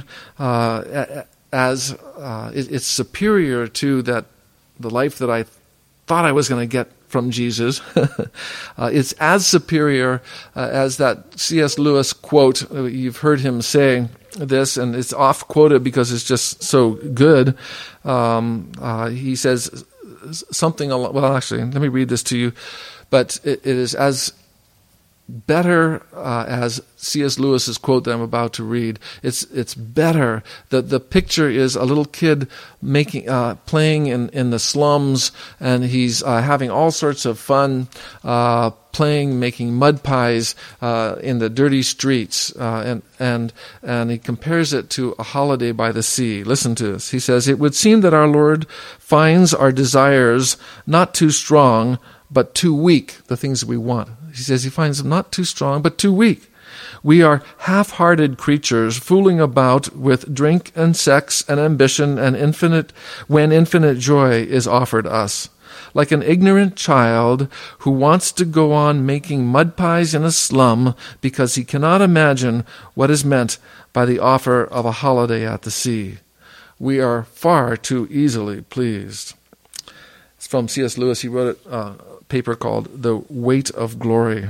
Speaker 1: as it's superior to the life that I thought I was going to get from Jesus. It's as superior as that C.S. Lewis quote. You've heard him say this, and it's oft-quoted because it's just so good. He says something, well, actually, let me read this to you. But it is as better as C.S. Lewis's quote that I'm about to read. It's better. The picture is a little kid playing in the slums, and he's having all sorts of fun, making mud pies in the dirty streets, and he compares it to a holiday by the sea. Listen to this. He says, "It would seem that our Lord finds our desires not too strong, but too weak, the things we want." He says he finds them not too strong, but too weak. We are half-hearted creatures fooling about with drink and sex and ambition and infinite joy is offered us. Like an ignorant child who wants to go on making mud pies in a slum because he cannot imagine what is meant by the offer of a holiday at the sea. We are far too easily pleased. It's from C.S. Lewis. He wrote a paper called The Weight of Glory.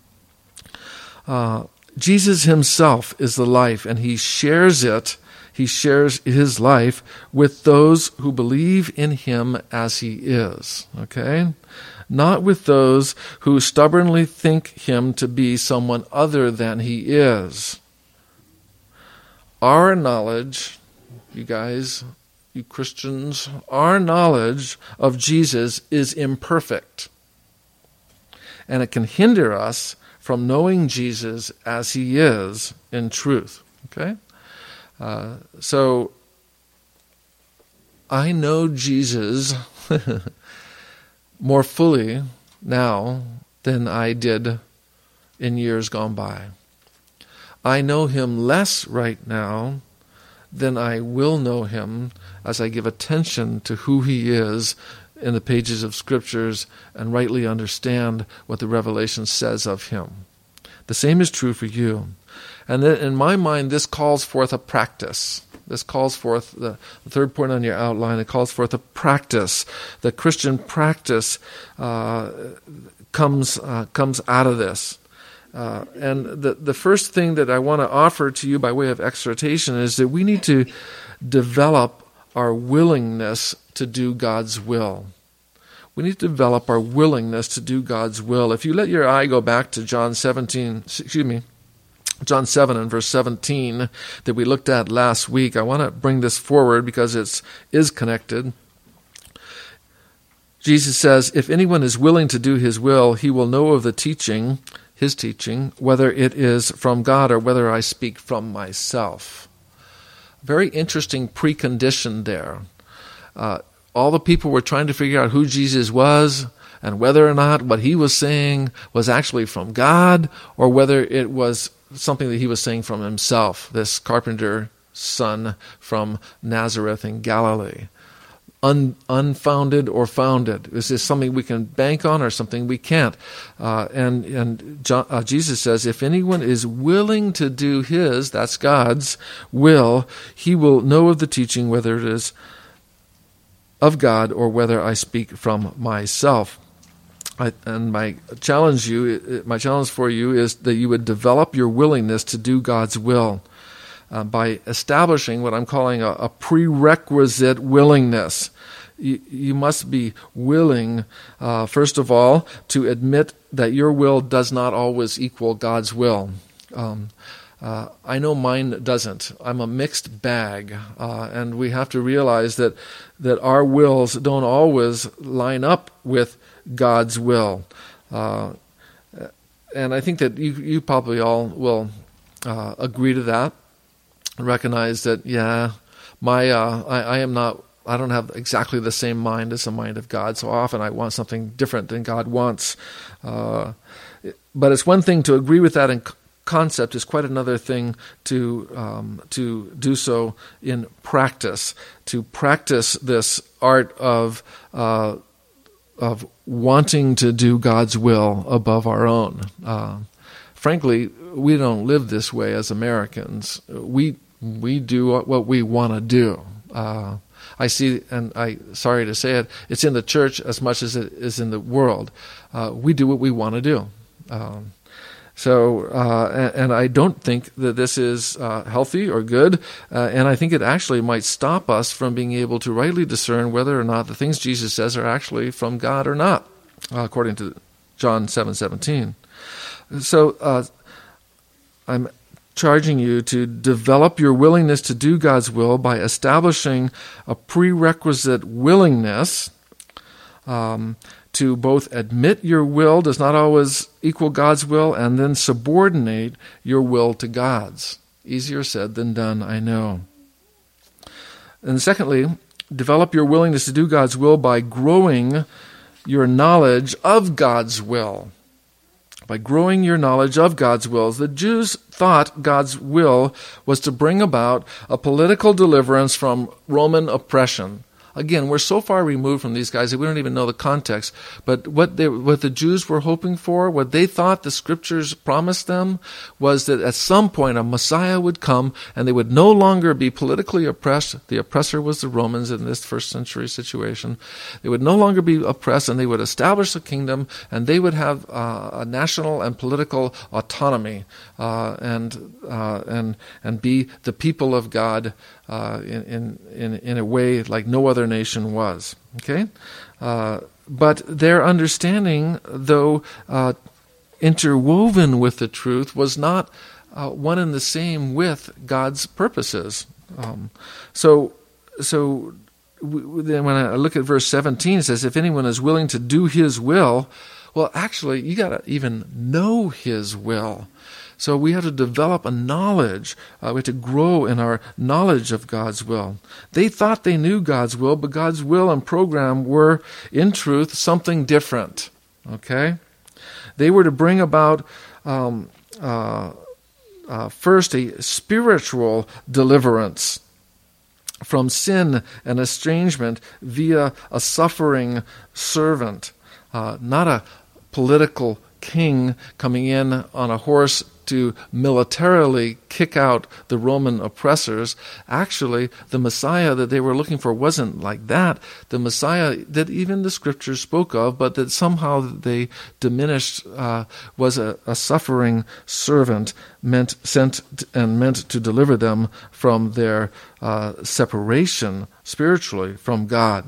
Speaker 1: Jesus himself is the life, and he shares it. He shares his life with those who believe in him as he is, okay? Not with those who stubbornly think him to be someone other than he is. Our knowledge, you guys, you Christians, our knowledge of Jesus is imperfect. And it can hinder us from knowing Jesus as he is in truth. Okay? So, I know Jesus more fully now than I did in years gone by. I know him less right now then I will know him as I give attention to who he is in the pages of Scriptures and rightly understand what the Revelation says of him. The same is true for you. And then in my mind, this calls forth a practice. This calls forth, the third point on your outline, it calls forth a practice. The Christian practice comes out of this. And the first thing that I want to offer to you by way of exhortation is that we need to develop our willingness to do God's will. We need to develop our willingness to do God's will. If you let your eye go back to John 7 and verse 17 that we looked at last week, I want to bring this forward because it is connected. Jesus says, if anyone is willing to do his will, he will know of his teaching, whether it is from God or whether I speak from myself. Very interesting precondition there. All the people were trying to figure out who Jesus was and whether or not what he was saying was actually from God or whether it was something that he was saying from himself, this carpenter son from Nazareth in Galilee. Unfounded or founded. Is this something we can bank on or something we can't? Jesus says, if anyone is willing to do his, that's God's, will, he will know of the teaching whether it is of God or whether I speak from myself. My challenge for you is that you would develop your willingness to do God's will by establishing what I'm calling a prerequisite willingness. You must be willing, first of all, to admit that your will does not always equal God's will. I know mine doesn't. I'm a mixed bag, and we have to realize that our wills don't always line up with God's will. And I think that you probably all will agree to that. Recognize that, I don't have exactly the same mind as the mind of God. So often I want something different than God wants. But it's one thing to agree with that in concept. It's quite another thing to do so in practice. To practice this art of wanting to do God's will above our own. Frankly, we don't live this way as Americans. We do what we want to do. I see, and sorry to say it, it's in the church as much as it is in the world. We do what we want to do. And I don't think that this is healthy or good, and I think it actually might stop us from being able to rightly discern whether or not the things Jesus says are actually from God or not, according to John 7:17. So I'm charging you to develop your willingness to do God's will by establishing a prerequisite willingness to both admit your will does not always equal God's will and then subordinate your will to God's. Easier said than done, I know. And secondly, develop your willingness to do God's will by growing your knowledge of God's will. By growing your knowledge of God's will. The Jews thought God's will was to bring about a political deliverance from Roman oppression. Again, we're so far removed from these guys that we don't even know the context. But what the Jews were hoping for, what they thought the Scriptures promised them, was that at some point a Messiah would come and they would no longer be politically oppressed. The oppressor was the Romans in this first century situation. They would no longer be oppressed, and they would establish a kingdom, and they would have a national and political autonomy and be the people of God in a way like no other nation was. Okay, but their understanding, though interwoven with the truth, was not one and the same with God's purposes. So then when I look at verse 17, it says, "If anyone is willing to do His will," well, actually, you got to even know His will. So we have to develop a knowledge. We have to grow in our knowledge of God's will. They thought they knew God's will, but God's will and program were, in truth, something different. Okay? They were to bring about, first, a spiritual deliverance. from sin and estrangement via a suffering servant, not a political king coming in on a horse to militarily kick out the Roman oppressors. Actually, the Messiah that they were looking for wasn't like that. The Messiah that even the Scriptures spoke of, but that somehow they diminished, was a suffering servant sent to deliver them from their separation spiritually from God.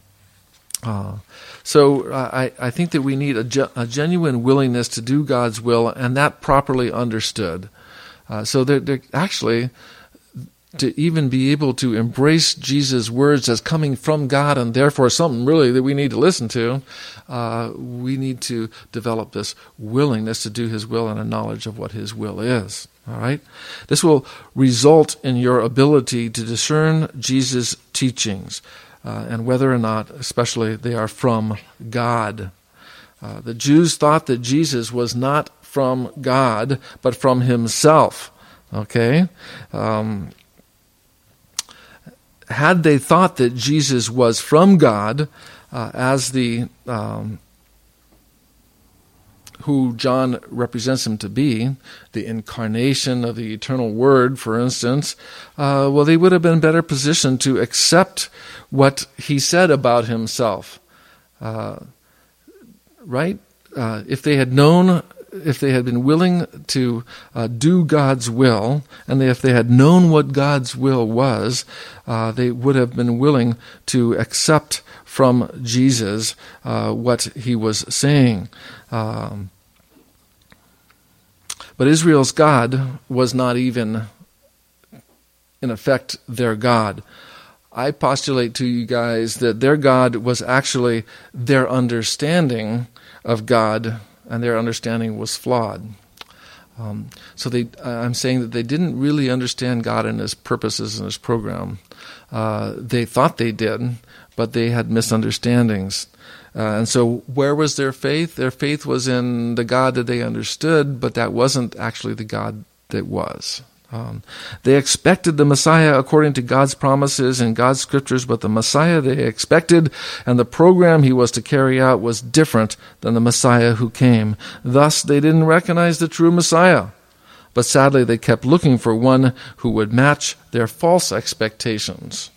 Speaker 1: So I think that we need a genuine willingness to do God's will, and that properly understood. So they're actually, to even be able to embrace Jesus' words as coming from God and therefore something really that we need to listen to, we need to develop this willingness to do His will and a knowledge of what His will is. All right? This will result in your ability to discern Jesus' teachings. And whether or not, especially, they are from God. The Jews thought that Jesus was not from God, but from Himself. Okay? Had they thought that Jesus was from God, as who John represents Him to be, the incarnation of the eternal Word, for instance, well, they would have been better positioned to accept what He said about Himself. Right? If they had been willing to do God's will, and if they had known what God's will was, they would have been willing to accept from Jesus what He was saying. But Israel's God was not even, in effect, their God. I postulate to you guys that their God was actually their understanding of God, and their understanding was flawed. So I'm saying that they didn't really understand God and His purposes and His program. They thought they did, but they had misunderstandings. And so where was their faith? Their faith was in the God that they understood, but that wasn't actually the God that was. They expected the Messiah according to God's promises and God's scriptures, but the Messiah they expected and the program He was to carry out was different than the Messiah who came. Thus, they didn't recognize the true Messiah. But sadly, they kept looking for one who would match their false expectations.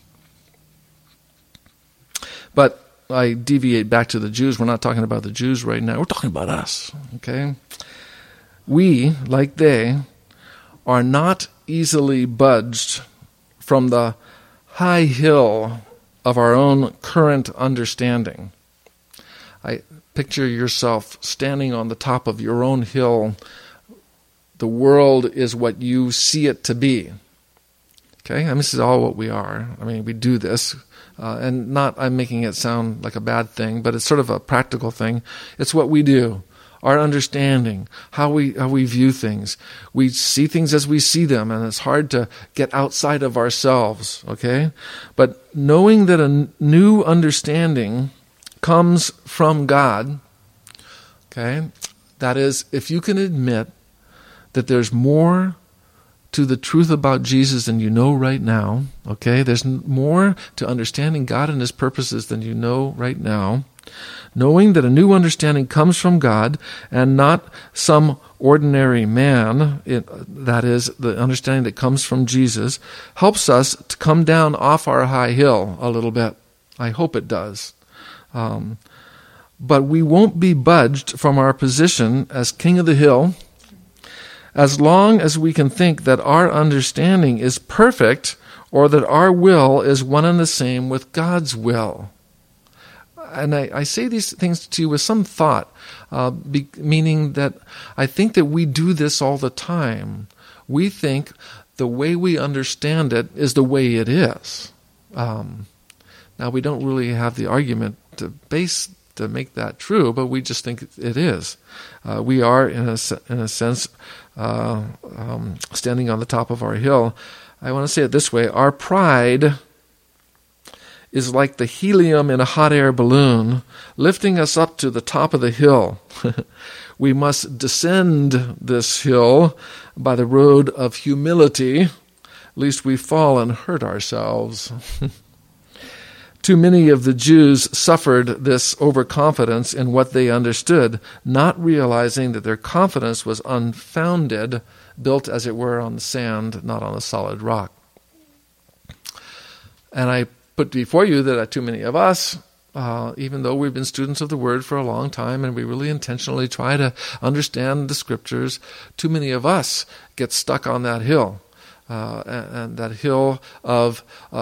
Speaker 1: But I deviate back to the Jews. We're not talking about the Jews right now. We're talking about us, okay? We, like they, are not easily budged from the high hill of our own current understanding. I picture yourself standing on the top of your own hill. The world is what you see it to be. Okay? And this is all what we are. I mean, we do this. And I'm making it sound like a bad thing, but it's sort of a practical thing. It's what we do. Our understanding, how we view things. We see things as we see them, and it's hard to get outside of ourselves, okay? But knowing that a new understanding comes from God, okay? That is, if you can admit that there's more to the truth about Jesus than you know right now, okay? There's more to understanding God and His purposes than you know right now. Knowing that a new understanding comes from God and not some ordinary man, that is, the understanding that comes from Jesus, helps us to come down off our high hill a little bit. I hope it does. But we won't be budged from our position as king of the hill as long as we can think that our understanding is perfect or that our will is one and the same with God's will. And I say these things to you with some thought, meaning that I think that we do this all the time. We think the way we understand it is the way it is. Now, we don't really have the argument to make that true, but we just think it is. We are, in a sense, standing on the top of our hill. I want to say it this way. Our pride is like the helium in a hot air balloon, lifting us up to the top of the hill. We must descend this hill by the road of humility, lest we fall and hurt ourselves. Too many of the Jews suffered this overconfidence in what they understood, not realizing that their confidence was unfounded, built, as it were, on the sand, not on a solid rock. And I put before you that too many of us, even though we've been students of the Word for a long time and we really intentionally try to understand the Scriptures, too many of us get stuck on that hill. And that hill of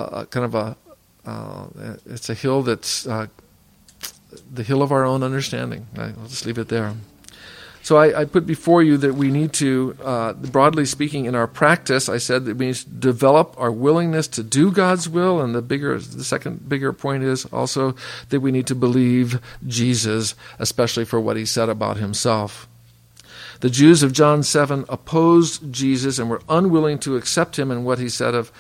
Speaker 1: it's a hill that's the hill of our own understanding. I'll just leave it there. So I put before you that we need to, broadly speaking, in our practice, I said that we need to develop our willingness to do God's will, and the second bigger point is also that we need to believe Jesus, especially for what he said about himself. The Jews of John 7 opposed Jesus and were unwilling to accept him and what he said of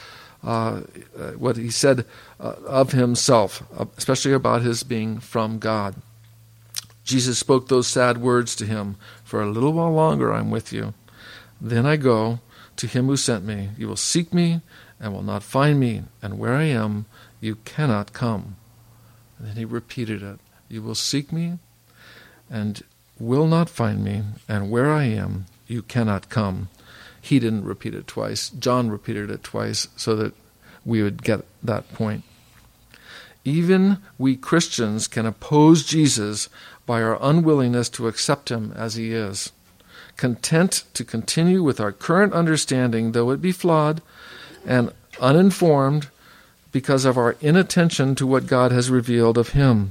Speaker 1: himself, especially about his being from God. Jesus spoke those sad words to him, "For a little while longer I'm with you. Then I go to him who sent me. You will seek me and will not find me, and where I am, you cannot come." And then he repeated it. "You will seek me and will not find me, and where I am, you cannot come." He didn't repeat it twice. John repeated it twice so that we would get that point. Even we Christians can oppose Jesus by our unwillingness to accept him as he is, content to continue with our current understanding, though it be flawed and uninformed, because of our inattention to what God has revealed of him.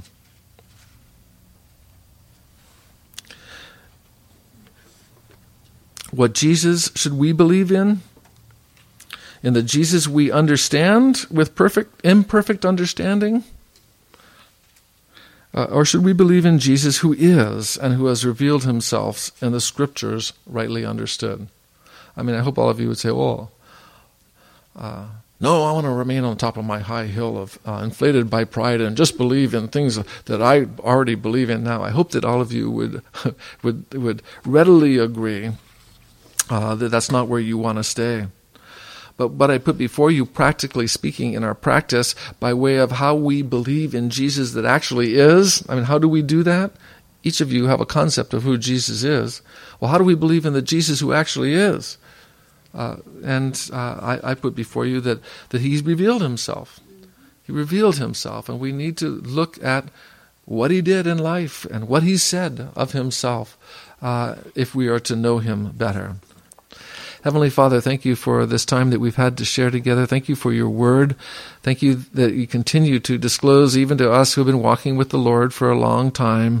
Speaker 1: What Jesus should we believe in? In the Jesus we understand with imperfect understanding? Or should we believe in Jesus who is and who has revealed himself in the Scriptures rightly understood? I mean, I hope all of you would say, no, I want to remain on top of my high hill of inflated by pride and just believe in things that I already believe in now. I hope that all of you would readily agree that that's not where you want to stay. But I put before you, practically speaking, in our practice, by way of how we believe in Jesus that actually is. I mean, how do we do that? Each of you have a concept of who Jesus is. Well, how do we believe in the Jesus who actually is? I put before you that he's revealed himself. He revealed himself, and we need to look at what he did in life and what he said of himself if we are to know him better. Heavenly Father, thank you for this time that we've had to share together. Thank you for your word. Thank you that you continue to disclose even to us who have been walking with the Lord for a long time,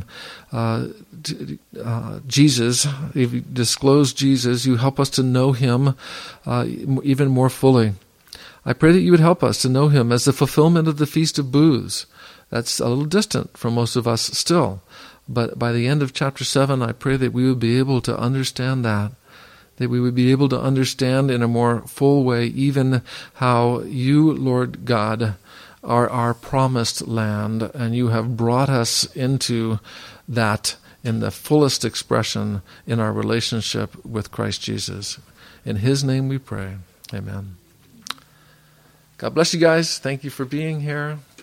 Speaker 1: Jesus. If you disclose Jesus, you help us to know him even more fully. I pray that you would help us to know him as the fulfillment of the Feast of Booths. That's a little distant for most of us still. But by the end of chapter 7, I pray that we would be able to understand that we would be able to understand in a more full way even how you, Lord God, are our promised land, and you have brought us into that in the fullest expression in our relationship with Christ Jesus. In his name we pray. Amen. God bless you guys. Thank you for being here.